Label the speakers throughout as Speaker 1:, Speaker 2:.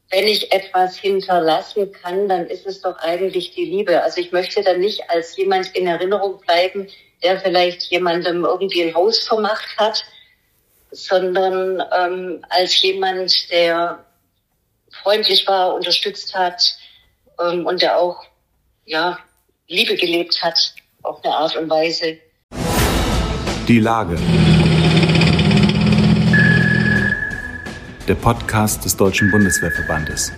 Speaker 1: wenn ich etwas hinterlassen kann, dann ist es doch eigentlich die Liebe. Also ich möchte dann nicht als jemand in Erinnerung bleiben, der vielleicht jemandem irgendwie ein Haus vermacht hat, sondern als jemand, der freundlich war, unterstützt hat und der auch Liebe gelebt hat auf eine Art und Weise.
Speaker 2: Die Lage. Der Podcast des Deutschen Bundeswehrverbandes.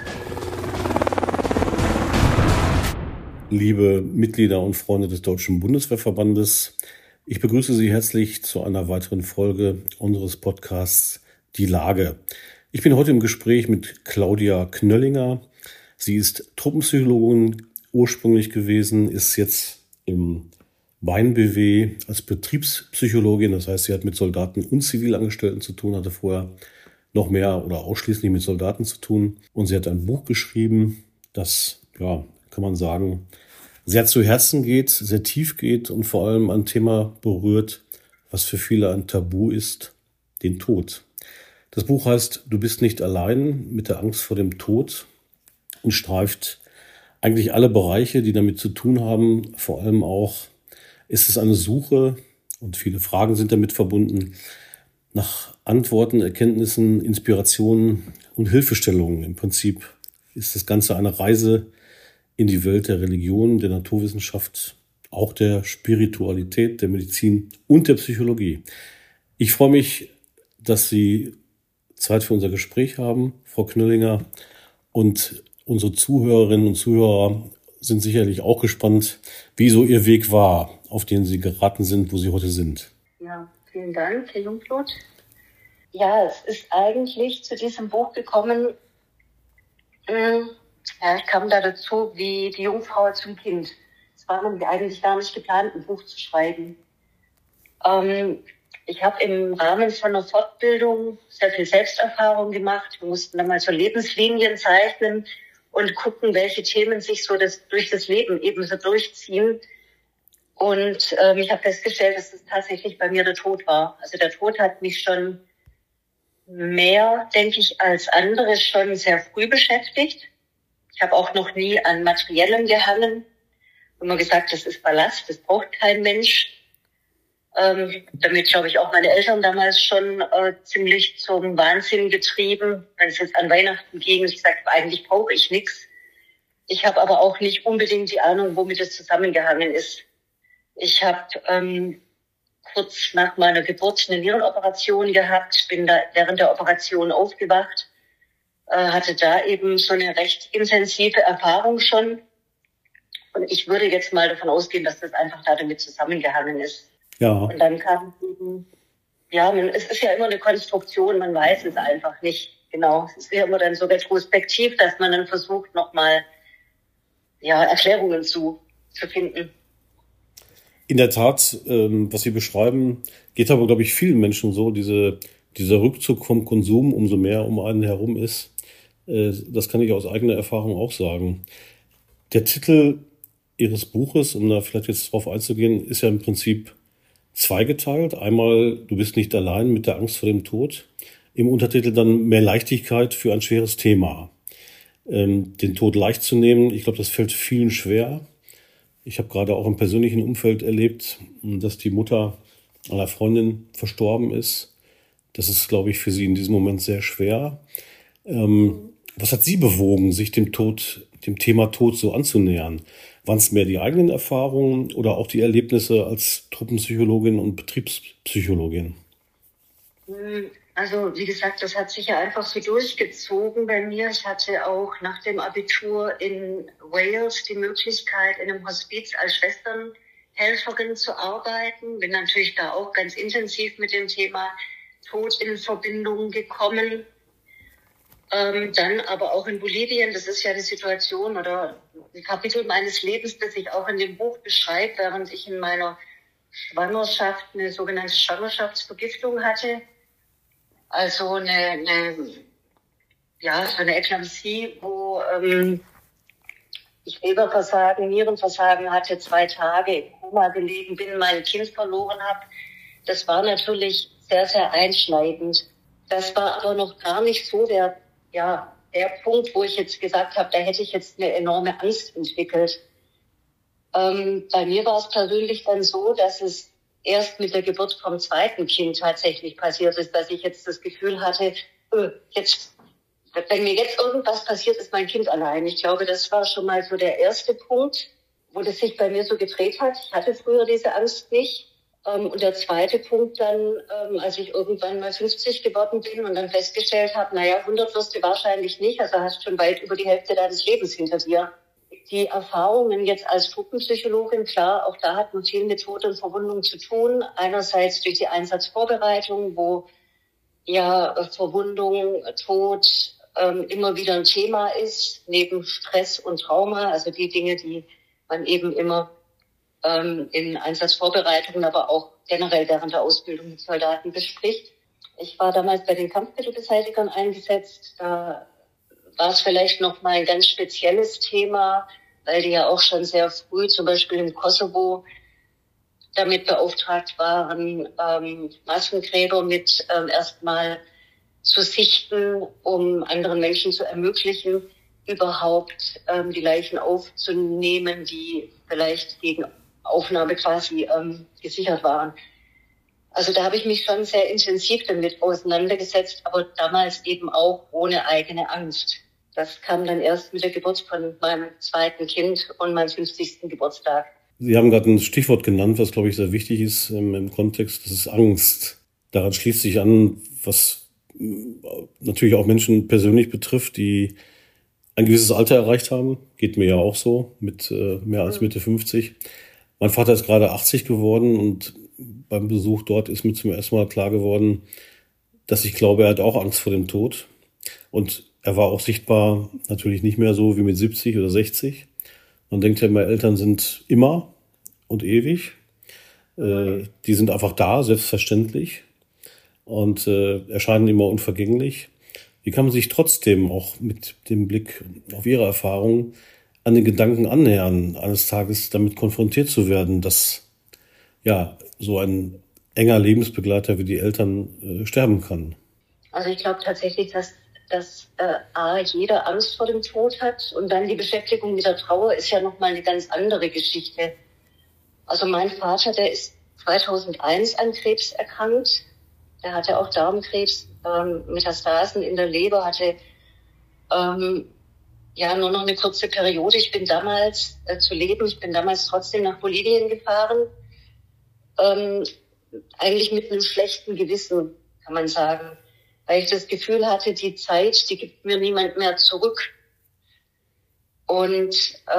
Speaker 3: Liebe Mitglieder und Freunde des Deutschen Bundeswehrverbandes, ich begrüße Sie herzlich zu einer weiteren Folge unseres Podcasts Die Lage. Ich bin heute im Gespräch mit Claudia Knöllinger. Sie ist Truppenpsychologin ursprünglich gewesen, ist jetzt im BAIN-BW als Betriebspsychologin. Das heißt, sie hat mit Soldaten und Zivilangestellten zu tun, hatte vorher noch mehr oder ausschließlich mit Soldaten zu tun. Und sie hat ein Buch geschrieben, das, kann man sagen, sehr zu Herzen geht, sehr tief geht und vor allem ein Thema berührt, was für viele ein Tabu ist, den Tod. Das Buch heißt Du bist nicht allein mit der Angst vor dem Tod und streift eigentlich alle Bereiche, die damit zu tun haben. Vor allem auch ist es eine Suche und viele Fragen sind damit verbunden nach Antworten, Erkenntnissen, Inspirationen und Hilfestellungen. Im Prinzip ist das Ganze eine Reise in die Welt der Religion, der Naturwissenschaft, auch der Spiritualität, der Medizin und der Psychologie. Ich freue mich, dass Sie Zeit für unser Gespräch haben, Frau Knöllinger, und unsere Zuhörerinnen und Zuhörer sind sicherlich auch gespannt, wie so Ihr Weg war, auf den Sie geraten sind, wo Sie heute sind.
Speaker 1: Ja, vielen Dank, Herr Jungflut. Ja, es ist eigentlich zu diesem Buch gekommen, ich kam da dazu wie die Jungfrau zum Kind. Es war nämlich eigentlich gar nicht geplant, ein Buch zu schreiben. Ich habe im Rahmen von einer Fortbildung sehr viel Selbsterfahrung gemacht. Wir mussten dann mal so Lebenslinien zeichnen und gucken, welche Themen sich so durch das Leben eben so durchziehen. Und ich habe festgestellt, dass es tatsächlich bei mir der Tod war. Also der Tod hat mich schon mehr, denke ich, als andere schon sehr früh beschäftigt. Ich habe auch noch nie an Materiellem gehangen. Immer gesagt, das ist Ballast, das braucht kein Mensch. Damit, glaube ich, auch meine Eltern damals schon ziemlich zum Wahnsinn getrieben. Wenn es jetzt an Weihnachten ging, ich sagte, eigentlich brauche ich nichts. Ich habe aber auch nicht unbedingt die Ahnung, womit es zusammengehangen ist. Ich habe kurz nach meiner Geburt eine Nierenoperation gehabt, bin da während der Operation aufgewacht, hatte da eben so eine recht intensive Erfahrung schon. Und ich würde jetzt mal davon ausgehen, dass das einfach da damit zusammengehangen ist.
Speaker 3: Ja.
Speaker 1: Und dann kam eben, es ist ja immer eine Konstruktion, man weiß es einfach nicht genau. Es ist ja immer dann so retrospektiv, dass man dann versucht, nochmal Erklärungen zu finden.
Speaker 3: In der Tat, was Sie beschreiben, geht aber, glaube ich, vielen Menschen so, dieser Rückzug vom Konsum, umso mehr um einen herum ist. Das kann ich aus eigener Erfahrung auch sagen. Der Titel Ihres Buches, um da vielleicht jetzt drauf einzugehen, ist ja im Prinzip zweigeteilt. Einmal, du bist nicht allein mit der Angst vor dem Tod. Im Untertitel dann mehr Leichtigkeit für ein schweres Thema. Den Tod leicht zu nehmen, ich glaube, das fällt vielen schwer. Ich habe gerade auch im persönlichen Umfeld erlebt, dass die Mutter einer Freundin verstorben ist. Das ist, glaube ich, für sie in diesem Moment sehr schwer. Was hat Sie bewogen, sich dem Thema Tod so anzunähern? Waren es mehr die eigenen Erfahrungen oder auch die Erlebnisse als Truppenpsychologin und Betriebspsychologin?
Speaker 1: Also, wie gesagt, das hat sich ja einfach so durchgezogen bei mir. Ich hatte auch nach dem Abitur in Wales die Möglichkeit, in einem Hospiz als Schwesternhelferin zu arbeiten. Bin natürlich da auch ganz intensiv mit dem Thema Tod in Verbindung gekommen. Dann aber auch in Bolivien, das ist ja die Situation oder ein Kapitel meines Lebens, das ich auch in dem Buch beschreibe, während ich in meiner Schwangerschaft eine sogenannte Schwangerschaftsvergiftung hatte. Also so eine Eklampsie, wo ich Leberversagen, Nierenversagen hatte, 2 Tage im Koma gelegen bin, mein Kind verloren habe. Das war natürlich sehr, sehr einschneidend. Das war aber noch gar nicht so der Punkt, wo ich jetzt gesagt habe, da hätte ich jetzt eine enorme Angst entwickelt. Bei mir war es persönlich dann so, dass es erst mit der Geburt vom zweiten Kind tatsächlich passiert ist, dass ich jetzt das Gefühl hatte, wenn mir jetzt irgendwas passiert, ist mein Kind allein. Ich glaube, das war schon mal so der erste Punkt, wo das sich bei mir so gedreht hat. Ich hatte früher diese Angst nicht. Und der zweite Punkt dann, als ich irgendwann mal 50 geworden bin und dann festgestellt habe, 100 wirst du wahrscheinlich nicht, also hast schon weit über die Hälfte deines Lebens hinter dir. Die Erfahrungen jetzt als Truppenpsychologin, klar, auch da hat man viel mit Tod und Verwundung zu tun. Einerseits durch die Einsatzvorbereitung, wo ja Verwundung, Tod immer wieder ein Thema ist, neben Stress und Trauma, also die Dinge, die man eben immer in Einsatzvorbereitungen, aber auch generell während der Ausbildung mit Soldaten bespricht. Ich war damals bei den Kampfmittelbeseitigern eingesetzt. Da war es vielleicht noch mal ein ganz spezielles Thema, weil die ja auch schon sehr früh, zum Beispiel im Kosovo, damit beauftragt waren, Massengräber mit erstmal zu sichten, um anderen Menschen zu ermöglichen, überhaupt die Leichen aufzunehmen, die vielleicht gegen Aufnahme quasi gesichert waren. Also da habe ich mich schon sehr intensiv damit auseinandergesetzt, aber damals eben auch ohne eigene Angst. Das kam dann erst mit der Geburt von meinem zweiten Kind und meinem 50. Geburtstag.
Speaker 3: Sie haben gerade ein Stichwort genannt, was, glaube ich, sehr wichtig ist im Kontext, das ist Angst. Daran schließt sich an, was natürlich auch Menschen persönlich betrifft, die ein gewisses Alter erreicht haben. Geht mir ja auch so, mit mehr als Mitte 50. Mein Vater ist gerade 80 geworden und beim Besuch dort ist mir zum ersten Mal klar geworden, dass ich glaube, er hat auch Angst vor dem Tod. Und er war auch sichtbar natürlich nicht mehr so wie mit 70 oder 60. Man denkt ja, meine Eltern sind immer und ewig. Die sind einfach da, selbstverständlich. Und erscheinen immer unvergänglich. Wie kann man sich trotzdem auch mit dem Blick auf Ihre Erfahrungen an den Gedanken annähern, eines Tages damit konfrontiert zu werden, dass ja so ein enger Lebensbegleiter wie die Eltern sterben kann?
Speaker 1: Also ich glaube tatsächlich, dass jeder Angst vor dem Tod hat und dann die Beschäftigung mit der Trauer ist ja nochmal eine ganz andere Geschichte. Also mein Vater, der ist 2001 an Krebs erkrankt. Der hatte auch Darmkrebs, Metastasen in der Leber, hatte nur noch eine kurze Periode. Ich bin damals trotzdem nach Bolivien gefahren. Eigentlich mit einem schlechten Gewissen, kann man sagen. Weil ich das Gefühl hatte, die Zeit, die gibt mir niemand mehr zurück. Und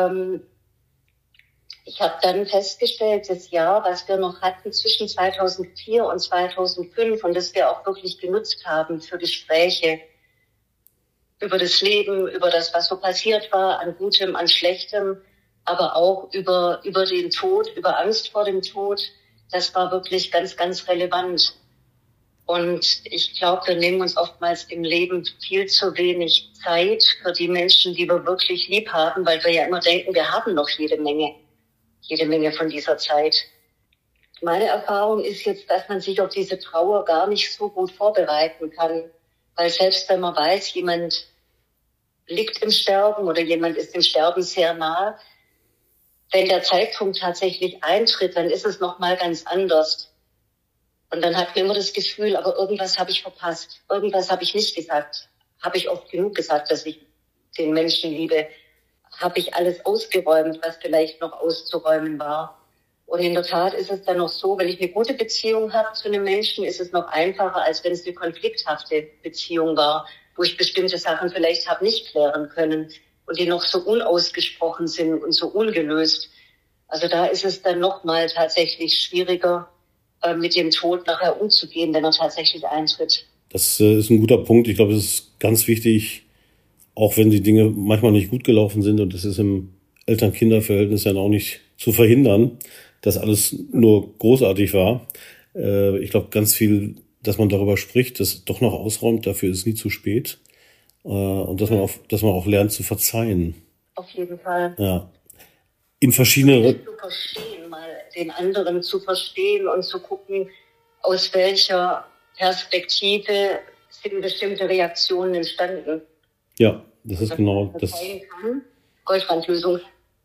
Speaker 1: ich habe dann festgestellt, das Jahr, was wir noch hatten zwischen 2004 und 2005 und das wir auch wirklich genutzt haben für Gespräche über das Leben, über das, was so passiert war, an Gutem, an Schlechtem, aber auch über den Tod, über Angst vor dem Tod, das war wirklich ganz, ganz relevant. Und ich glaube, wir nehmen uns oftmals im Leben viel zu wenig Zeit für die Menschen, die wir wirklich lieb haben, weil wir ja immer denken, wir haben noch jede Menge von dieser Zeit. Meine Erfahrung ist jetzt, dass man sich auf diese Trauer gar nicht so gut vorbereiten kann, weil selbst wenn man weiß, jemand liegt im Sterben oder jemand ist dem Sterben sehr nah, wenn der Zeitpunkt tatsächlich eintritt, dann ist es nochmal ganz anders. Und dann hat man immer das Gefühl, aber irgendwas habe ich verpasst, irgendwas habe ich nicht gesagt. Habe ich oft genug gesagt, dass ich den Menschen liebe? Habe ich alles ausgeräumt, was vielleicht noch auszuräumen war? Und in der Tat ist es dann noch so, wenn ich eine gute Beziehung habe zu einem Menschen, ist es noch einfacher, als wenn es eine konflikthafte Beziehung war, wo ich bestimmte Sachen vielleicht habe nicht klären können und die noch so unausgesprochen sind und so ungelöst. Also da ist es dann noch mal tatsächlich schwieriger, mit dem Tod nachher umzugehen, wenn er tatsächlich eintritt.
Speaker 3: Das ist ein guter Punkt. Ich glaube, es ist ganz wichtig, auch wenn die Dinge manchmal nicht gut gelaufen sind, und das ist im Eltern-Kinder-Verhältnis dann auch nicht zu verhindern, dass alles nur großartig war. Ich glaube, ganz viel, dass man darüber spricht, das doch noch ausräumt, dafür ist nie zu spät. Und dass man auch lernt zu verzeihen.
Speaker 1: Auf jeden Fall.
Speaker 3: Ja. In verschiedene...
Speaker 1: Zu verstehen, mal den anderen zu verstehen und zu gucken, aus welcher Perspektive sind bestimmte Reaktionen entstanden.
Speaker 3: Ja, das ist genau das.
Speaker 1: Goldbrandlösung.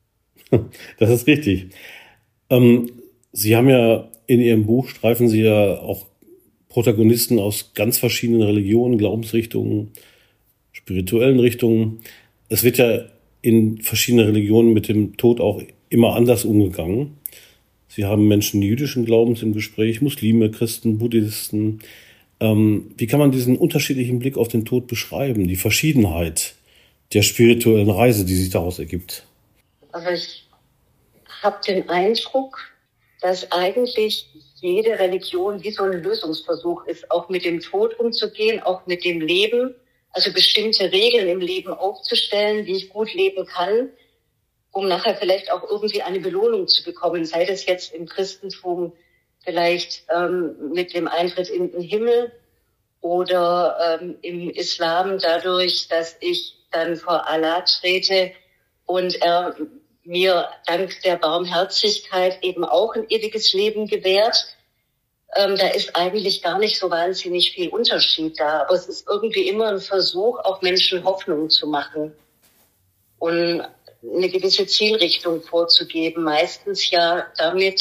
Speaker 3: Das ist richtig. Sie haben ja in Ihrem Buch, streifen Sie ja auch Protagonisten aus ganz verschiedenen Religionen, Glaubensrichtungen, spirituellen Richtungen. Es wird ja in verschiedenen Religionen mit dem Tod auch immer anders umgegangen. Sie haben Menschen jüdischen Glaubens im Gespräch, Muslime, Christen, Buddhisten. Wie kann man diesen unterschiedlichen Blick auf den Tod beschreiben, die Verschiedenheit der spirituellen Reise, die sich daraus ergibt?
Speaker 1: Also ich habe den Eindruck, dass eigentlich jede Religion wie so ein Lösungsversuch ist, auch mit dem Tod umzugehen, auch mit dem Leben, also bestimmte Regeln im Leben aufzustellen, wie ich gut leben kann, um nachher vielleicht auch irgendwie eine Belohnung zu bekommen, sei das jetzt im Christentum vielleicht mit dem Eintritt in den Himmel oder im Islam dadurch, dass ich dann vor Allah trete und er mir dank der Barmherzigkeit eben auch ein ewiges Leben gewährt. Da ist eigentlich gar nicht so wahnsinnig viel Unterschied da, aber es ist irgendwie immer ein Versuch, auch Menschen Hoffnung zu machen und eine gewisse Zielrichtung vorzugeben, meistens ja damit,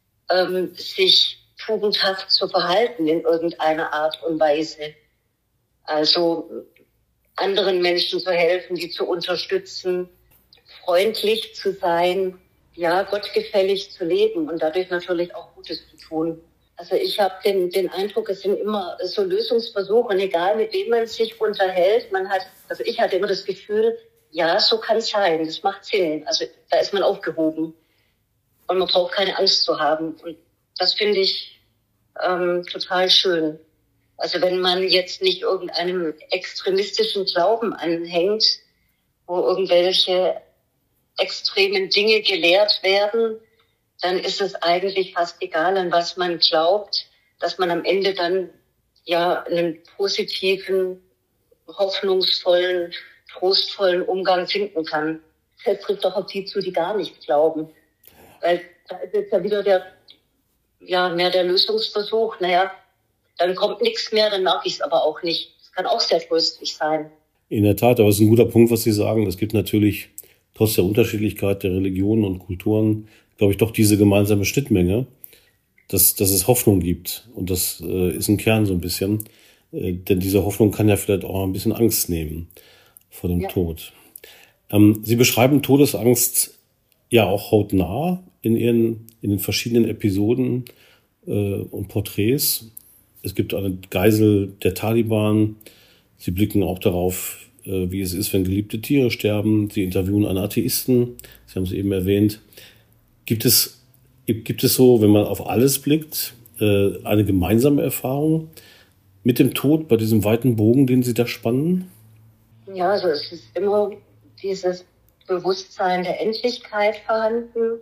Speaker 1: sich tugendhaft zu verhalten in irgendeiner Art und Weise. Also anderen Menschen zu helfen, die zu unterstützen, freundlich zu sein, ja, gottgefällig zu leben und dadurch natürlich auch Gutes zu tun. Also ich habe den Eindruck, es sind immer so Lösungsversuche und egal mit wem man sich unterhält, ich hatte immer das Gefühl, ja, so kann es sein, das macht Sinn. Also da ist man aufgehoben und man braucht keine Angst zu haben. Und das finde ich total schön. Also wenn man jetzt nicht irgendeinem extremistischen Glauben anhängt, wo irgendwelche extremen Dinge gelehrt werden, dann ist es eigentlich fast egal, an was man glaubt, dass man am Ende dann ja einen positiven, hoffnungsvollen, trostvollen Umgang finden kann. Das trifft doch auf die zu, die gar nicht glauben. Weil da ist jetzt ja wieder mehr der Lösungsversuch, dann kommt nichts mehr, dann mag ich es aber auch nicht. Das kann auch sehr tröstlich sein.
Speaker 3: In der Tat, aber es ist ein guter Punkt, was Sie sagen. Es gibt natürlich trotz der Unterschiedlichkeit der Religionen und Kulturen, glaube ich, doch diese gemeinsame Schnittmenge, dass es Hoffnung gibt. Und das ist ein Kern so ein bisschen. Denn diese Hoffnung kann ja vielleicht auch ein bisschen Angst nehmen vor dem Tod. Sie beschreiben Todesangst ja auch hautnah in den verschiedenen Episoden und Porträts. Es gibt eine Geisel der Taliban. Sie blicken auch darauf, wie es ist, wenn geliebte Tiere sterben. Sie interviewen einen Atheisten. Sie haben es eben erwähnt. Gibt es so, wenn man auf alles blickt, eine gemeinsame Erfahrung mit dem Tod bei diesem weiten Bogen, den Sie da spannen?
Speaker 1: Ja, also es ist immer dieses Bewusstsein der Endlichkeit vorhanden,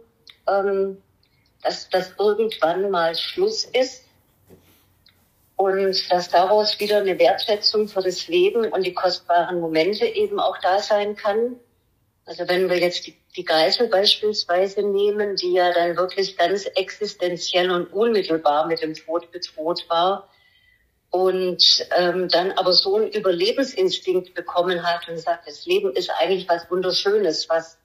Speaker 1: dass das irgendwann mal Schluss ist und dass daraus wieder eine Wertschätzung für das Leben und die kostbaren Momente eben auch da sein kann. Also wenn wir jetzt die Geisel beispielsweise nehmen, die ja dann wirklich ganz existenziell und unmittelbar mit dem Tod bedroht war und dann aber so einen Überlebensinstinkt bekommen hat und sagt, das Leben ist eigentlich was Wunderschönes,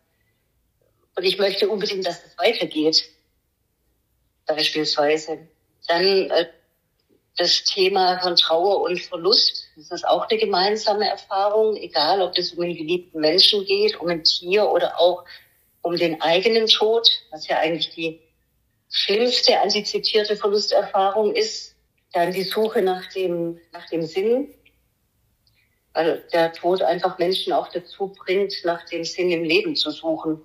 Speaker 1: und ich möchte unbedingt, dass es weitergeht, beispielsweise. Dann das Thema von Trauer und Verlust, das ist auch eine gemeinsame Erfahrung, egal ob es um einen geliebten Menschen geht, um ein Tier oder auch um den eigenen Tod, was ja eigentlich die schlimmste antizipierte Verlusterfahrung ist. Dann die Suche nach dem Sinn, weil der Tod einfach Menschen auch dazu bringt, nach dem Sinn im Leben zu suchen.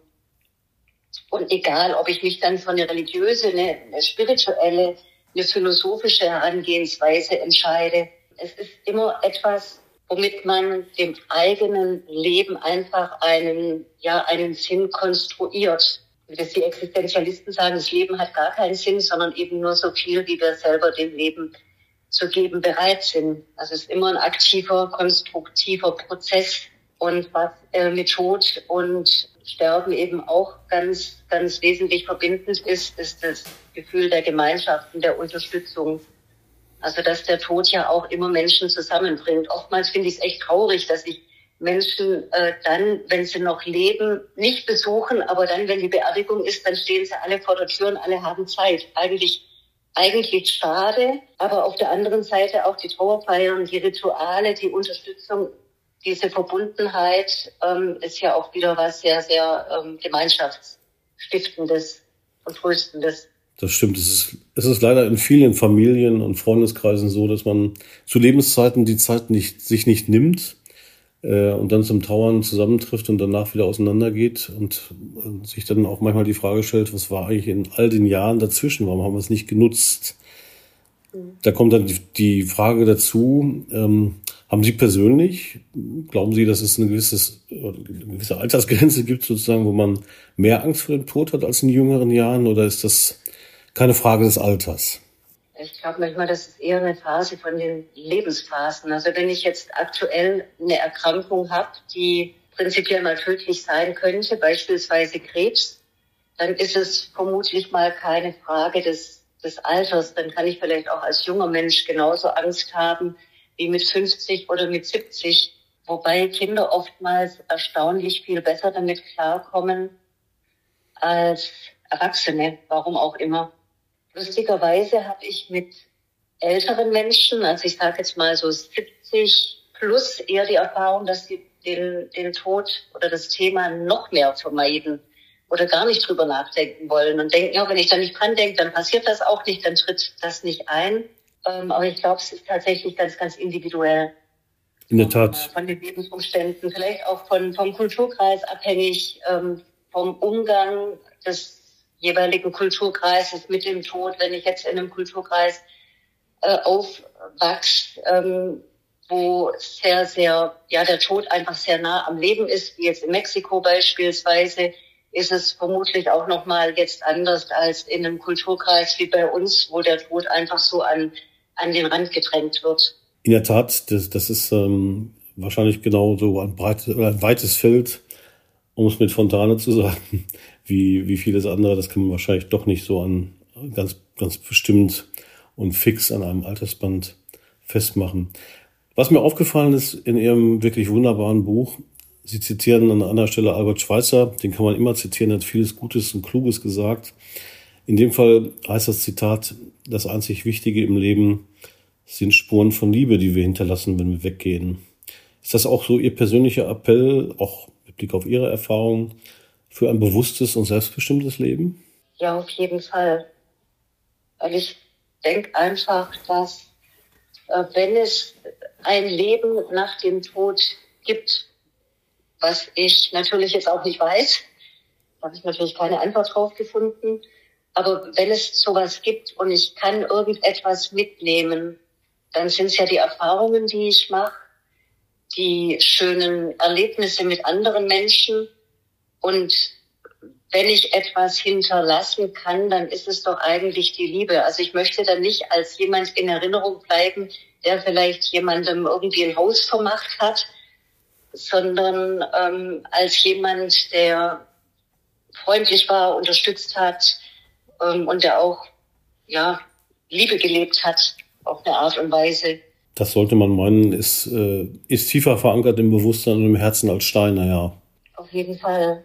Speaker 1: Und egal, ob ich mich dann für eine religiöse, eine spirituelle, eine philosophische Herangehensweise entscheide. Es ist immer etwas, womit man dem eigenen Leben einfach einen Sinn konstruiert. Dass die Existenzialisten sagen, das Leben hat gar keinen Sinn, sondern eben nur so viel, wie wir selber dem Leben zu geben bereit sind. Also es ist immer ein aktiver, konstruktiver Prozess. Und was mit Tod und Sterben eben auch ganz, ganz wesentlich verbindend ist das Gefühl der Gemeinschaft und der Unterstützung. Also dass der Tod ja auch immer Menschen zusammenbringt. Oftmals finde ich es echt traurig, dass ich Menschen dann, wenn sie noch leben, nicht besuchen, aber dann, wenn die Beerdigung ist, dann stehen sie alle vor der Tür und alle haben Zeit. Eigentlich schade, aber auf der anderen Seite auch die Trauerfeiern, die Rituale, die Unterstützung, diese Verbundenheit ist ja auch wieder was sehr, sehr Gemeinschaftsstiftendes und Tröstendes.
Speaker 3: Das stimmt. Es ist leider in vielen Familien und Freundeskreisen so, dass man zu Lebenszeiten die Zeit sich nicht nimmt und dann zum Trauern zusammentrifft und danach wieder auseinandergeht und sich dann auch manchmal die Frage stellt, was war eigentlich in all den Jahren dazwischen? Warum haben wir es nicht genutzt? Da kommt dann die Frage dazu, haben Sie persönlich, glauben Sie, dass es eine gewisse Altersgrenze gibt, sozusagen, wo man mehr Angst vor dem Tod hat als in jüngeren Jahren, oder ist das keine Frage des Alters?
Speaker 1: Ich glaube manchmal, das ist eher eine Phase von den Lebensphasen. Also wenn ich jetzt aktuell eine Erkrankung habe, die prinzipiell mal tödlich sein könnte, beispielsweise Krebs, dann ist es vermutlich mal keine Frage des Alters. Dann kann ich vielleicht auch als junger Mensch genauso Angst haben wie mit 50 oder mit 70. Wobei Kinder oftmals erstaunlich viel besser damit klarkommen als Erwachsene, warum auch immer. Lustigerweise habe ich mit älteren Menschen, also ich sage jetzt mal so 70 plus, eher die Erfahrung, dass sie den Tod oder das Thema noch mehr vermeiden oder gar nicht drüber nachdenken wollen und denken, ja, wenn ich da nicht dran denke, dann passiert das auch nicht, dann tritt das nicht ein. Aber ich glaube, es ist tatsächlich ganz, ganz individuell.
Speaker 3: In der Tat.
Speaker 1: Von den Lebensumständen, vielleicht auch vom Kulturkreis abhängig, vom Umgang des jeweiligen Kulturkreises mit dem Tod. Wenn ich jetzt in einem Kulturkreis aufwachse, wo sehr, sehr, der Tod einfach sehr nah am Leben ist, wie jetzt in Mexiko beispielsweise, ist es vermutlich auch nochmal jetzt anders als in einem Kulturkreis wie bei uns, wo der Tod einfach so an den Rand gedrängt wird.
Speaker 3: In der Tat, das ist wahrscheinlich genau so ein weites Feld, um es mit Fontane zu sagen, wie vieles andere. Das kann man wahrscheinlich doch nicht so an ganz, ganz bestimmt und fix an einem Altersband festmachen. Was mir aufgefallen ist in Ihrem wirklich wunderbaren Buch, Sie zitieren an einer Stelle Albert Schweitzer, den kann man immer zitieren, er hat vieles Gutes und Kluges gesagt. In dem Fall heißt das Zitat, das einzig Wichtige im Leben sind Spuren von Liebe, die wir hinterlassen, wenn wir weggehen. Ist das auch so Ihr persönlicher Appell, auch mit Blick auf Ihre Erfahrungen, für ein bewusstes und selbstbestimmtes Leben?
Speaker 1: Ja, auf jeden Fall. Weil ich denke einfach, dass wenn es ein Leben nach dem Tod gibt, was ich natürlich jetzt auch nicht weiß, da habe ich natürlich keine Antwort drauf gefunden, aber wenn es sowas gibt und ich kann irgendetwas mitnehmen, dann sind es ja die Erfahrungen, die ich mache, die schönen Erlebnisse mit anderen Menschen. Und wenn ich etwas hinterlassen kann, dann ist es doch eigentlich die Liebe. Also ich möchte dann nicht als jemand in Erinnerung bleiben, der vielleicht jemandem irgendwie ein Haus vermacht hat, sondern als jemand, der freundlich war, unterstützt hat und der auch Liebe gelebt hat auf eine Art und Weise.
Speaker 3: Das sollte man meinen, ist tiefer verankert im Bewusstsein und im Herzen als Steine, ja.
Speaker 1: Auf jeden Fall.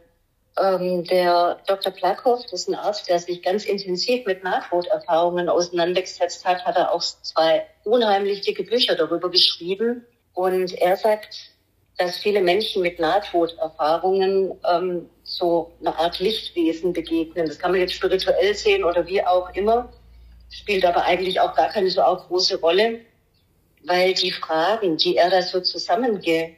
Speaker 1: Der Dr. Plakow, das ist ein Arzt, der sich ganz intensiv mit Nahtoderfahrungen auseinandergesetzt hat, hat er auch 2 unheimlich dicke Bücher darüber geschrieben. Und er sagt, dass viele Menschen mit Nahtoderfahrungen so eine Art Lichtwesen begegnen. Das kann man jetzt spirituell sehen oder wie auch immer, spielt aber eigentlich auch gar keine so auch große Rolle, weil die Fragen, die er da so zusammengesucht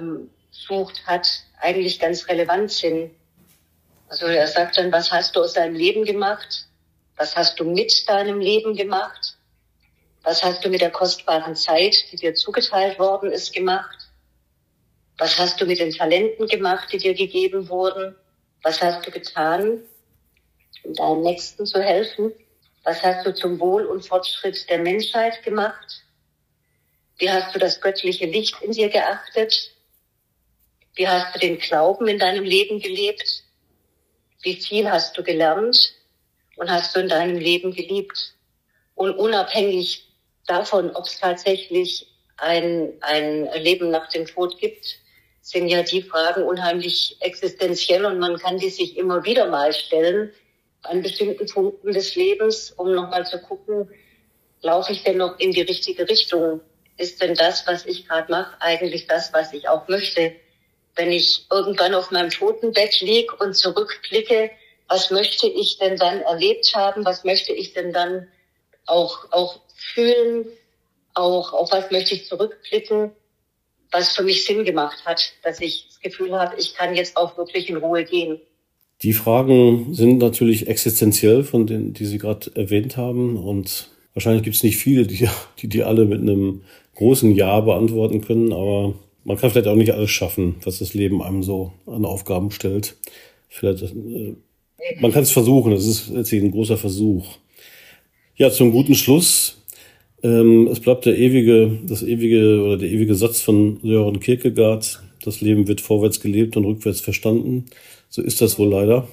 Speaker 1: hat, eigentlich ganz relevant sind. Also er sagt dann, was hast du aus deinem Leben gemacht? Was hast du mit deinem Leben gemacht? Was hast du mit der kostbaren Zeit, die dir zugeteilt worden ist, gemacht? Was hast du mit den Talenten gemacht, die dir gegeben wurden? Was hast du getan, um deinem Nächsten zu helfen? Was hast du zum Wohl und Fortschritt der Menschheit gemacht? Wie hast du das göttliche Licht in dir geachtet? Wie hast du den Glauben in deinem Leben gelebt? Wie viel hast du gelernt und hast du in deinem Leben geliebt? Und unabhängig davon, ob es tatsächlich ein Leben nach dem Tod gibt, sind ja die Fragen unheimlich existenziell und man kann die sich immer wieder mal stellen an bestimmten Punkten des Lebens, um nochmal zu gucken, laufe ich denn noch in die richtige Richtung? Ist denn das, was ich gerade mache, eigentlich das, was ich auch möchte? Wenn ich irgendwann auf meinem Totenbett liege und zurückblicke, was möchte ich denn dann erlebt haben? Was möchte ich denn dann auch fühlen? Auch auf was möchte ich zurückblicken? Was für mich Sinn gemacht hat, dass ich das Gefühl habe, ich kann jetzt auch wirklich in Ruhe gehen.
Speaker 3: Die Fragen sind natürlich existenziell, von denen, die Sie gerade erwähnt haben. Und wahrscheinlich gibt es nicht viele, die alle mit einem großen Ja beantworten können. Aber man kann vielleicht auch nicht alles schaffen, was das Leben einem so an Aufgaben stellt. Vielleicht, man kann es versuchen, es ist letztlich ein großer Versuch. Ja, zum guten Schluss. Es bleibt der ewige Satz von Sören Kierkegaard: Das Leben wird vorwärts gelebt und rückwärts verstanden. So ist das wohl leider.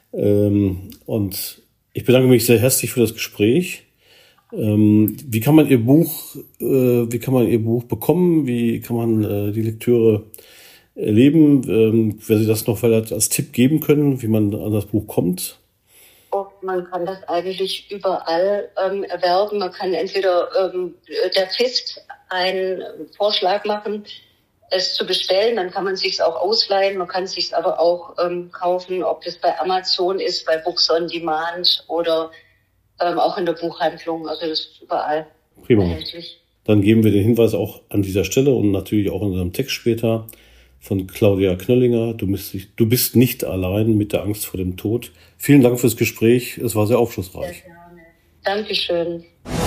Speaker 3: Und ich bedanke mich sehr herzlich für das Gespräch. Wie kann man Ihr Buch bekommen? Wie kann man die Lektüre erleben? Wer Sie das noch als Tipp geben können, wie man an das Buch kommt?
Speaker 1: Man kann das eigentlich überall erwerben. Man kann entweder der FIST einen Vorschlag machen, es zu bestellen. Dann kann man es sich auch ausleihen. Man kann es sich aber auch kaufen, ob das bei Amazon ist, bei Books on Demand oder auch in der Buchhandlung. Also das ist überall erhältlich.
Speaker 3: Dann geben wir den Hinweis auch an dieser Stelle und natürlich auch in unserem Text später von Claudia Knöllinger. Du bist nicht allein mit der Angst vor dem Tod. Vielen Dank fürs Gespräch. Es war sehr aufschlussreich.
Speaker 1: Sehr gerne. Dankeschön.